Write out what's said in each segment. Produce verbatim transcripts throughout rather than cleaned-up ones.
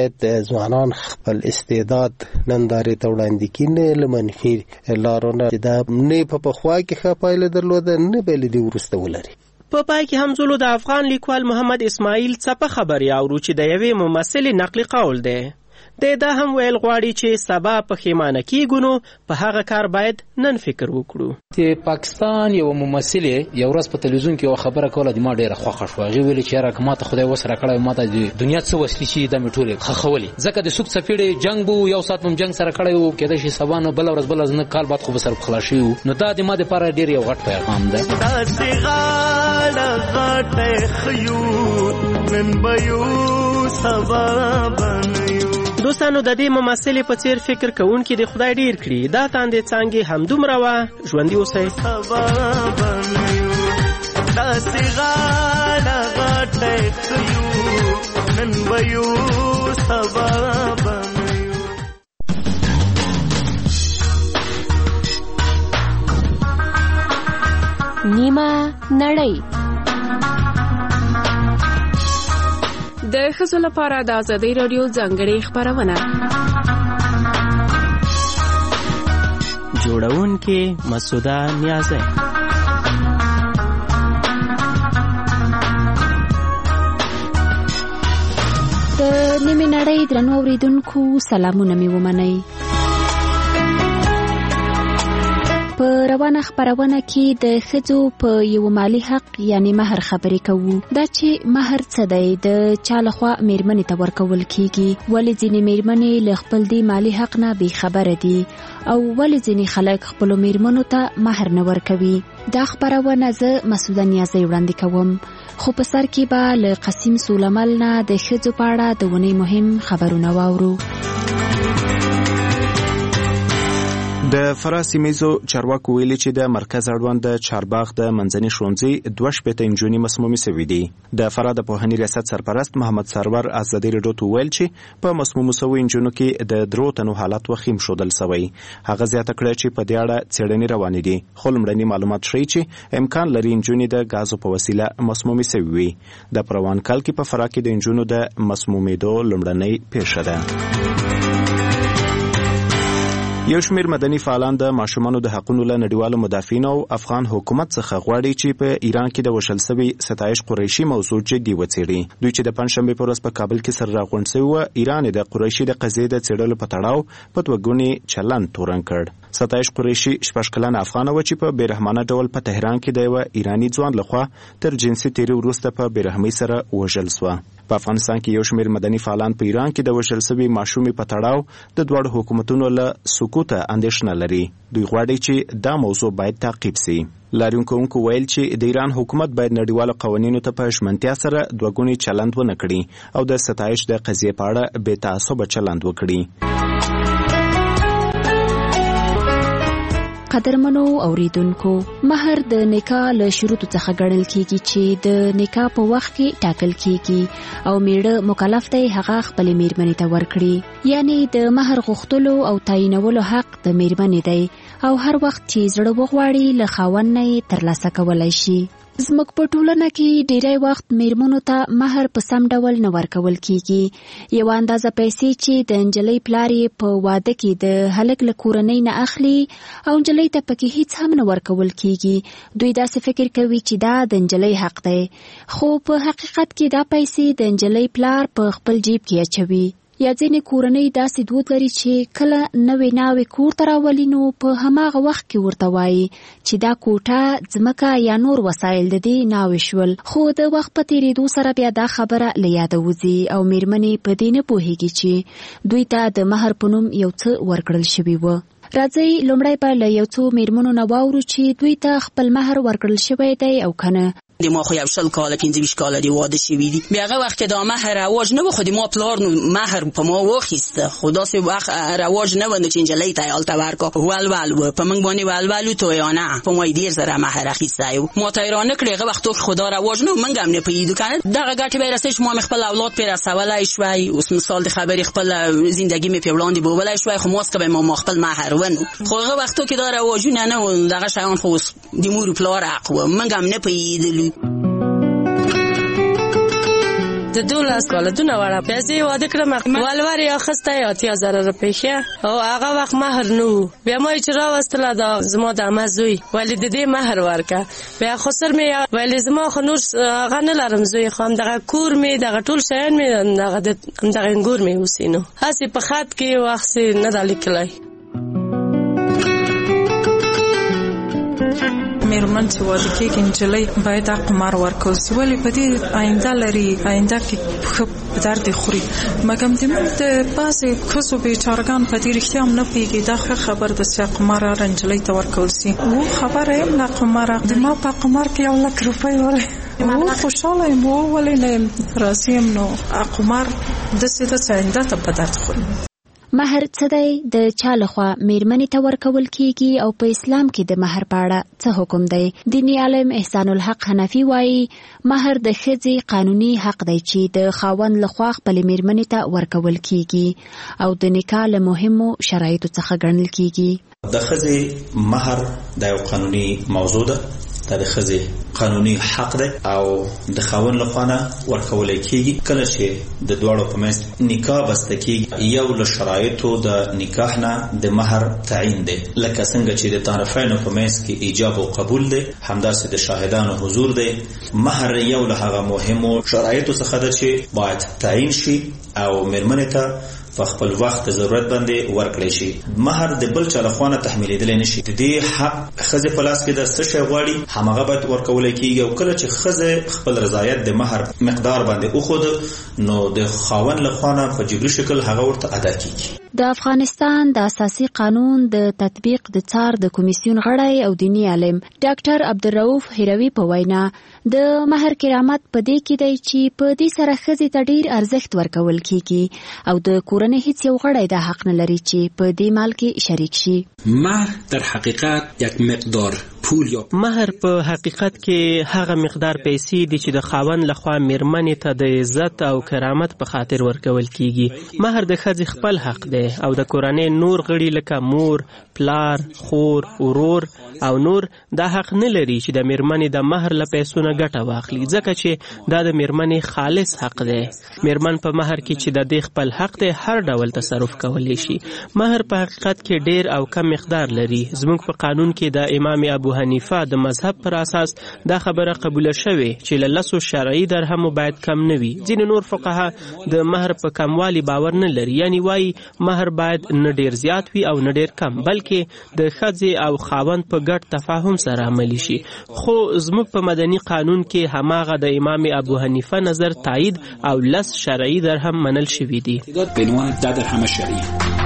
باید ځوانان خپل استعداد نندارې ته وړاندې کړي، نه له منفي لارو دا نه په پخوا کې ښه پایله درلوده نه به له دې وروسته ولري. په پای کې هم زولو د افغان لیکوال محمد اسماعیل څپه خبرې اورو چې د یوې ممثلې نقلي قول دی. د دا هم ویل غواړي چې سبا پښیمانه کیږو نو په هغه کار باید نن فکر وکړو. چې پاکستان یو ممثلې یو ورځ په تلویزیون کې یو خبره کوله د ما ډیره خوښه شوه. هغې ویلې چې یاره که ماته خدای وسره کړی ماته د دنیا څه وسلې چې دا مې ټولې ښخولې، ځکه د سوک څپېړې جنګ به یو ساعت به جنګ سره کړی و، کېدای شي سبا نو بله ورځ بله ورځ نه کال بعد خو به سره خلاص شوي وو. نو دا د ما دپاره ډېر یو غټ پیغام ده. داسې غاړه غاټه ښیو نن به یو سبا به نه یو. دوستانو د دې ممثلې په څیر فکر کوونکي د خدای ډیر کړي. دا تاندې څانګې همدومره وه. ژوندي اوسئ. داسې غاړه غاټه ښیو نن به یو سبا به نه یو. نیمه نړۍ د ښځو لپاره د ازادۍ راډیو ځانګړې خپرونه. جوړونکې مسعوده نیازی. د نیمه نړۍ درنو اوریدونکو سلامونه مې ومنئ. په روانه خبرونه کې د ښځو په یو مالی حق یعنی مہر خبرې کوو. دا چې مہر څه دی، د چا لخوا میرمنې ته ورکول کیږي، ولې ځینې میرمنې له خپل دې مالی حق نه بې خبره دي او ولې ځینې خلک خپلو میرمنو ته مہر نه ورکوي. دا خبرونه زه مسعوده نیازی وړاندې کوم، خو په سر کې به له قسیم سولمل نه د ښځو په اړه د ونې مهم خبرونه واورو. د فراه سیمیزو چارواکو ویلي چې د مرکز اړوند د چارباغ د منځني ښوونځي دوه شپېته نجونې مسمومې سوي دي. د فراه د پوهنې ریاست سرپرست محمد سرور ازادي راډیو ته ویل چې په مسمومو سوي نجونو کې د درو تنو حالت وخیم ښودل سوی. هغه زیاته کړه چې په دې اړه څېړنې روانې دي، خو لومړني معلومات ښیي چې امکان لري نجونې د غازو په وسیله مسمومې سوي وي. د پروان کال کې په فراه کې د نجونو د مسمومېدو لومړنۍ پیښه ده. یو شمیر مدني فعالان د ماشومانو د حقوقو له نړیوالو مدافعین او افغان حکومت څخه غواړي چې په ایران کې د وشل شوي ستایش قریشي موضوع جدي وڅېړي. دوی چې د پنځشنبې په ورځ په کابل کې سره راغونډ شوي وو، ایران د قریشي د قضیې د څېړلو په تړاو په دوه ګوني چلند تورن کړ. ستایش قریشي شپږ کلنه افغانه وه چې په بېرحمانه ډول په تهران کې د یوه ایراني ځوان لخوا تر جنسي تیري وروسته په بېرحمۍ سره وژل سوه. په افغانستان کې یو شمیر مدني فعالان په ایران کې د وژل شوي ماشومې په تړاو د دواړو حکومتونو له سکوته اندېښنه لري. دوی غواړي چې دا موضوع باید تعقیب سي. لاریون کوونکو ویل چې د ایران حکومت باید نړیوالو قوانینو ته په ژمنتیا سره دوه ګونی چلند ونه کړي او د ستایش د قضیې په اړه بې تعصبه چلند وکړي. قدرمنو اوریدونکو، مہر د نکاح له شروطو څخه ګڼل کیږي چې د نکاح په وخت کې ټاکل کیږي او میړه مکلف دی هغه خپل میرمنې ته ورکړي. یعنی د مہر غوښتلو او تعینولو حق د میرمنې دی او هر وخت چې زړه وغواړي له خاوند نه یې ترلاسه کولی شي. زموږ په ټولنه کې ډیری وخت میرمنو ته مہر په سم ډول نه ورکول کیږي. یو اندازه پیسې چې د نجلۍ پلار یې په واده کې د هلک له کورنۍ نه اخلي او نجلۍ ته پکې هیڅ هم نه ورکول کیږي. دوی داسې فکر کوي چې دا د نجلۍ حق دی، خو په حقیقت کې دا پیسې د نجلۍ پلار په خپل جیب کې اچوي. یا ځینې کورنۍ داسې دود لري چې کله نوې ناوې کور ته راولي نو په هماغه وخت کې ورته وایي چې دا کوټه، ځمکه یا نور وسایل د دې ناوې شول، خو د وخت په تېرېدو سره بیا دا خبره له یاده وځي او میرمنې په دې نه پوهېږي چې دوی ته د مہر په نوم یو څه ورکړل شوي و. راځئ لومړی به له یو څو میرمنو نه واورو چې دوی ته خپل مہر ورکړل شوی دی او که نه. د ما خو یو شل کاله پنځه ویشت کاله دی واده شوي دي. بیا هغه وخت دا مهر رواج نه و، خو د ما پلار نو مهر په ما واخیسته، خو داسې وخت رواج نه و نو چې نجلۍ ته یې هلته ورکړه. ولول و په موږ باندې ولول و تویانه په ما یې ډېر زره مهر اخیستی و. ما ته یې رانه کړې. هغه وختو کې خو دا رواج نه و، موږ هم نه پوهېدو که نه. دغه ګټې به یې رسوي چې ما مې خپل اولاد پرې رسولی شوی. اوس مثال د خبرې خپل زندګي مې پرې وړاندې بولی شوی، خو ما څخه به ما خپل مهر ونو. خو هغه وختو کې دا رواجونه نه و، دغه شیان خو اوس د مور پلار حق و، موږ هم نه پوهېدلو. د دولس کاله دونه وړه پیسې واده کړم ولور یې اخیسته یې اتیا زره روپۍ ښه او هغه وخت مهر نه و بیا ما یې چې راوستله دا زما د عمه زوی ولې د دې مهر ورکړه بیا خو سر مې ولې زما خو نور هغه نه لرم زوی خو همدغه کور مې دغه ټول شیان مې همدغه انګور مې اوسي نو هسې په خط کې وخت نه دا لیکلی میرمن چې واده کېږي نجلۍ باید دا قمار ورکول سي ولې په دې آینده لري آینده کې ښه درد خوري مګم د موږ د بعضې ښځو بېچارګان په دې رښتیا هم نه پوهېږي دا ښه خبر ده چې قمار هره نجلۍ ته ورکول سي و خبره یم له قماره د ما په قمار کې یو لک روپۍ ولې و خوشحاله یم و ولې نه یم راضي یم نو قمار داسې ده چې آینده ته په درد خوري مهر څه دی د چا لخوا میرمنې ته ورکول کیږي او په اسلام کې د مهر په اړه څه حکم دی دیني عالم احسان الحق حنفي وایي مهر د ښځې قانوني حق دی چې د خاوند لخوا خپلې میرمنې ته ورکول کیږي او د نکاح له مهمو شرایطو څخه ګڼل کیږي د ښځې مهر د یو قانوني موضوع ده دا د ښځې قانوني حق دی او د خاوند لخوا نه ورکولی کیږي کله چې د دواړو په منځ نکاح بسته کیږي یو له شرایطو د نکاح نه د مهر تعیین دی لکه څنګه چې د طرفینو په منځ کې ایجاب او قبول دی همداسې د شاهدانو حضور دی مهر یو له هغه مهمو شرایطو څخه ده چې باید تعیین شي او میرمنې ته په خپل وخت ضرورت باندې ورکړی شي مهر د بل چا لخوا نه تحمیلېدلی نشي د دې حق ښځې په لاس کې د څه شی غواړي هماغه باید ورکولی کېږي او کله چې ښځې خپل رضایت د مهر مقدار باندې وښود نو د خاوند لخوا نه په جبري شکل هغه ورته ادا کېږي د افغانستان د اساسي قانون د تطبیق د څار د کمیسیون غړی او دینی عالم ډاکټر عبدالرؤف هروي په وینا د مهر کرامت په دې کې دی چې په دې سره ښځې ته ډیر ارزښت ورکول کیږي او د کورنۍ هیڅ یو غړی دا حق نه لري چې په دې مال کې شریک شي مهر در حقیقت یک مقدار پول یا مهر په حقیقت کې هغه مقدار پیسې دي چې د خاوند لخوا میرمنې ته د عزت او کرامت په خاطر ورکول کیږي مهر د ښځې خپل حق دی او د کورنۍ نور غړي لکه مور پلار خور ورور او نور دا حق نه لري چې د میرمنې د مهر له پیسو نه ګټه واخلي ځکه چې دا د میرمنې خالص حق دی میرمن په مهر کې چې د دې خپل حق دی هر ډول تصرف کولی شي مهر په حقیقت کې ډیر او کم مقدار لري زموږ په قانون کې د امام ابو حنیفه د مذهب پر اساس دا خبره قبوله شوې چې له لسو شرعي درهمو باید کم نه وي ځینې نور فقها د مهر په کموالي باور نه لري یعنی وایي مهر باید نه ډیر زیات وي او نه ډیر کم بلکې د ښځې او خاوند په ګډ تفاهم سره عملی شي خو زموږ په مدني قانون کې هماغه د امام ابو حنیفه نظر تایید او لس شرعي درهم منل شوي دي بعنوان دا درهم شرعي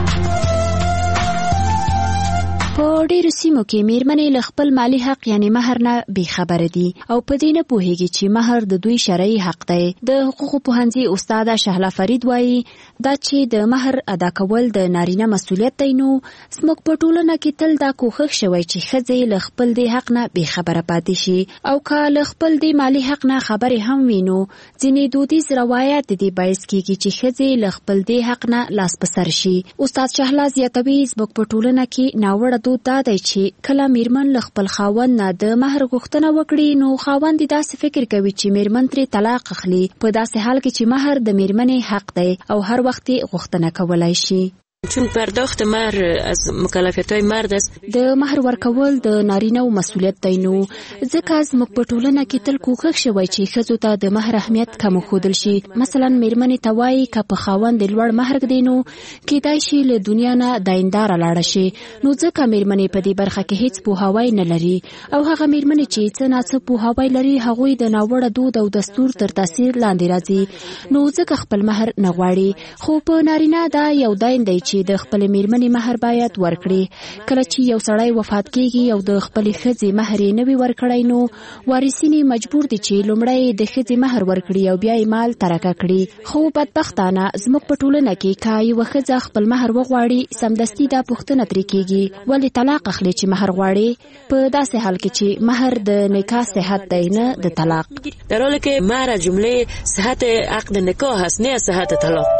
په ډیرو سیمو کې میرمنې له خپل مالی حق یعنی مهر نه بې خبره دي او په دې نه پوهیږي چې مهر د دوی شرعي حق دی د حقوقو پوهنځي استاد شهلا فرید وایي دا چې د مهر ادا کول د نارینه مسؤلیت دی نو زموږ په ټولنه کې تل دا کوښښ شوی چې ښځې له خپل دې حق نه بې خبره پاتې شي او که له خپل دې مالی حق نه خبرې هم وي نو ځینې دودیز روایات د دې باعث کیږي چې ښځې له خپل دې حق نه لاس په سر شي استاد شهلا زیاتوي زموږ په ټولنه کې ناوړه دود دا دی چې کله میرمن له خپل خاوند نه د مهر غوښتنه وکړي نو خاوند داسې فکر کوي چې میرمن ترې طلاق اخلي په داسې حال کې چې مهر د میرمنې حق دی او هر وخت غوښتنه کولای شي چون پرداخت مهر از مکلفیت‌های مرد است د مهر ورکول د نارینه او مسؤلیت دی نو ځکه زموږ په ټولنه کې تل کوښښ شوی چې ښځو ته د مهر اهمیت کم ښودل شي مثلا میرمنې ته وایي که په خاوند لوړ مهر دی نو کیدای شي له دنیا نه داینداره لاړه شي نو ځکه میرمنې په دې برخه کې هیڅ پوهاوی نه لري او هغه میرمنې چې څه ناڅه پوهاوی لري هغوی د ناوړه دود او دستور تر تاثیر لاندې راځي نو ځکه خپل مهر نه غواړي خو په نارینه دا یو دایند دی چې د خپل میرمنې مهر باید ورکړي کله چې یو سړی وفات کیږي او د خپل ښځې مهر نه وي ورکړی نو وارثین مجبور دي چې لومړی د ښځې مهر ورکړي او بیا یې مال ترکه کړي خو بدبختانه زموږ په ټولنه کې که یوه ښځه خپل مهر وغواړي سمدستي دا پوښتنه ترې کیږي ولې طلاق اخلي چې مهر غواړي په داسې حال کې چې مهر د نکاح صحت دی نه د طلاق در حالی که مهر جمله صحت عقد نکاح است نه صحت طلاق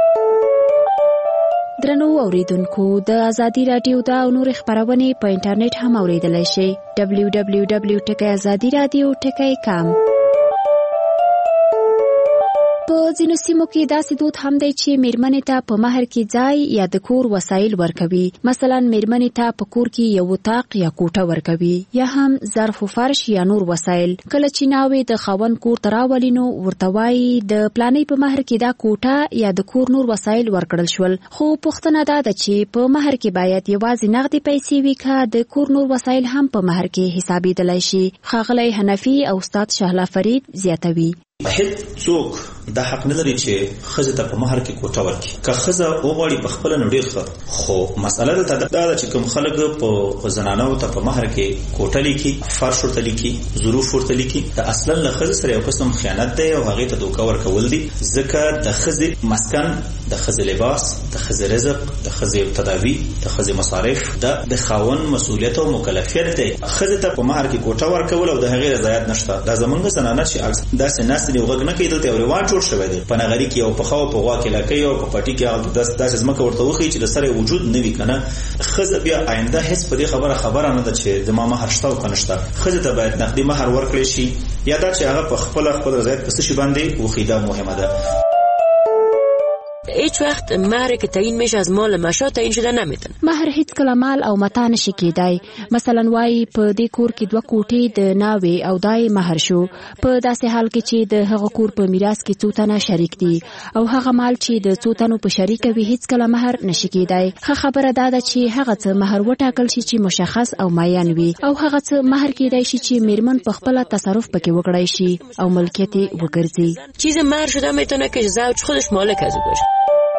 درنو اوریدونکو د ازادي رادیو دا او نور خبرونه په انټرنیټ هم اوریدلای شئ دبلیو دبلیو دبلیو ټکی ازادي رادیو ټکی کام په ځینو سیمو کې داسې دود هم دی چې میرمنې ته په مهر کې ځای یا د کور وسایل ورکوي. مثلا میرمنې ته په کور کې یو اتاق یا کوټه ورکوي یا هم ظرف و فرش یا نور وسایل. کله چې ناوې د خاوند کور ته راولي نو ورته وایي د پلانې په مهر کې دا کوټه یا د کور نور وسایل ورکړل شول. خو پوښتنه دا ده چې په مهر کې باید یوازې نغدي پیسې وي که د کور نور وسایل هم په مهر کې حسابېدلی شي. ښاغلی حنفي او استاد شهلا فرید زیاتوي. هیڅ څوک دا حق نه لري چې ښځې ته په مهر کې کوټه ورکړي. که ښځه وغواړي په خپله نو ډېر ښه، خو مسئله دلته دا ده چې کوم خلک په زنانو ته په مهر کې کوټه لیکي، فرش ورته لیکي، ظروف ورته لیکي، دا اصلا له ښځې سره یو قسم خیانت دی او هغې ته دوکه ورکول دي. ځکه د ښځې مسکن، د ښځې لباس، د ښځې رزق، د ښځې تداوي، د ښځې مصارف دا د خاوند مسؤلیت او مکلفیت دی. ښځې ته په مهر کې کوټه ورکول او د هغې رضایت نشته. دا زمونږ زنانه چې داسې ناستې دي غږ نه کوي، دلته یو رواج جوړ شوی دی. په نغري کې او په خوا او په غوا کې لکۍ او په پټي کې هغه داسې ځمکه ورته وښیي چې د سره وجود نه وي که نه. ښځه بیا آینده هېڅ په دې خبره خبره نه ده چې د ما مهر شته او که نه شته. ښځې ته باید نقدي مهر ورکړی شي یا دا چې هغه په خپله خپل رضایت په څه شي باندې وښیي. دا مهمه ده. هیچ وقت مهر که تعیین میشه از مال مشا تعیین شده نمیتونه. مهر هیڅ کله مال او متا نشي کېدای. مثلا وایي په دې کور کې دوه کوټې د ناوې او دای مهر شو، په داسې حال کې چې د هغه کور په میراث کې څو تنه شریک دي او هغه مال چې د څو تنو په شریک وي هیڅ کله مهر نشي کېدای. ښه خبره دا ده چې هغه څه مهر وټاکل شي چې مشخص او معین وي او هغه څه مهر کېدای شي چې میرمن په خپل تصرف پکې وکړای شي او ملکیت وګرځي. چیز مهر شده میتونه که زوج خودش مالک از او باشه.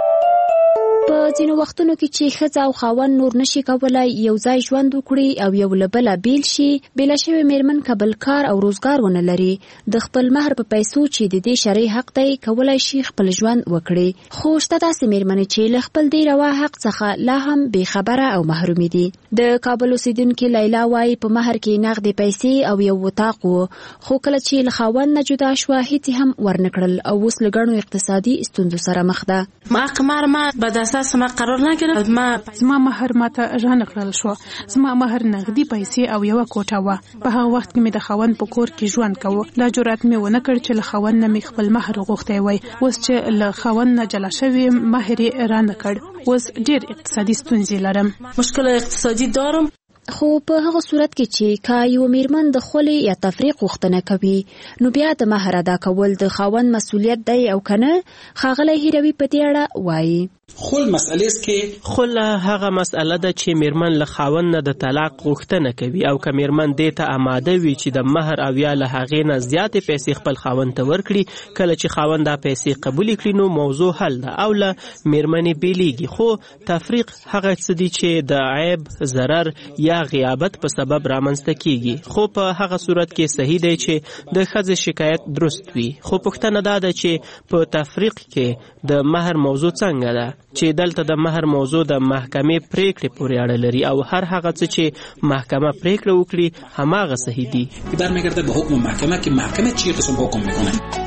په ځینو وختونو کې چې ښځه او خاوند نور نشي کولای یو ځای ژوند وکړي او یو له بله بیل شي، بیله شوې میرمن که بل کار او روزګار ونه لري، د خپل مهر په پیسو چې د دې شرعي حق دی کولای شي خپل ژوند وکړي. خو شته داسې میرمنې چې له خپل دې روا حق څخه لا هم بېخبره او محرومې دي. د کابل اوسیدونکې لیلا وایي په مهر کې نغدې پیسې او یو اتاق و، خو کله چې له خاوند نه جدا شوه هیڅ هم ورنکړل او اوس له ګڼو اقتصادي ستونزو سره مخ ده. ما قمار ما به اساس ما قرار نکړل. ما زما مهر ماته رانکړل شو. زما مهر نغدي پیسې او یو کوټه و. په هغه وخت کې مې د خاوند په کور کې ژوند کوو. دا جرأت مې ونه کړ چې له خاوند نه مې خپل مهر غوښتی وای. اوس چې له خاوند نه جلا شوی مهر یې رانکړ. اوس ډېر اقتصادي ستونزې لرم. مشکل اقتصادي دارم. خو په هغه صورت کې چې که یو میرمن د خلع یا تفریق غوښتنه کوي نو بیا د مهر ادا کول د خاوند مسؤلیت دی او که نه. ښاغلی هیروي په دې اړه وایي خل مسئله است که خل هغه مسئله ده چې میرمن له خاوند نه د طلاق غوښتنه کوي او که میرمن دې ته آماده وي چې د مهر او یا له هغې نه زیاتې پیسې خپل خاوند ته ورکړي، کله چې خاوند دا پیسې قبول کړي نو موضوع حل ده او له میرمنې بیلیږي. خو تفریق هغه څه دي چې د عیب، ضرر یا غیابت په سبب رامنځته کیږي. خو په هغه صورت کې صحیح دی چې د ښځې شکایت درست وي. خو پوښتنه دا ده چې په تفریق کې د مهر موضوع څنګه ده، چې دلته د مهر موضوع د محکمې پریکړې پورې اړه لري او هر هغه څه چې محکمه پریکړه وکړي هماغه صحیح دي. برمیگرده به حکم محکمه که محکمه چی قسم حکم میکنه.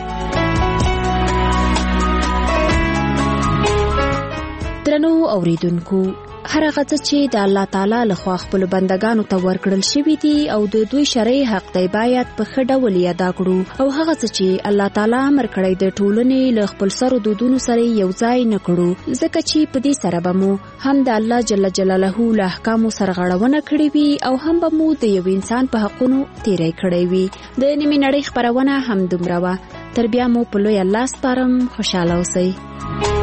درنو اوریدونکو، هر هغه څه چې د الله تعالی لخوا خپل بندگانو ته ورکړل شوی دي او د دوی شرعي حق دی باید په ښه ډول یې ادا کړو او هغه څه چې الله تعالی امر کړی د ټولنې له خپل سرو دودونو سره یو ځای نه کړو، ځکه چې په دې سره به مو هم د الله جل جلاله له احکامو سرغړونه کړې وي او هم به مو د یو انسان په حقونو تیری کړی وي. د نیمې نړۍ خپرونه هم دومره وه. تر بیا مو په لوی الله سپارم. خوشحاله اوسئ.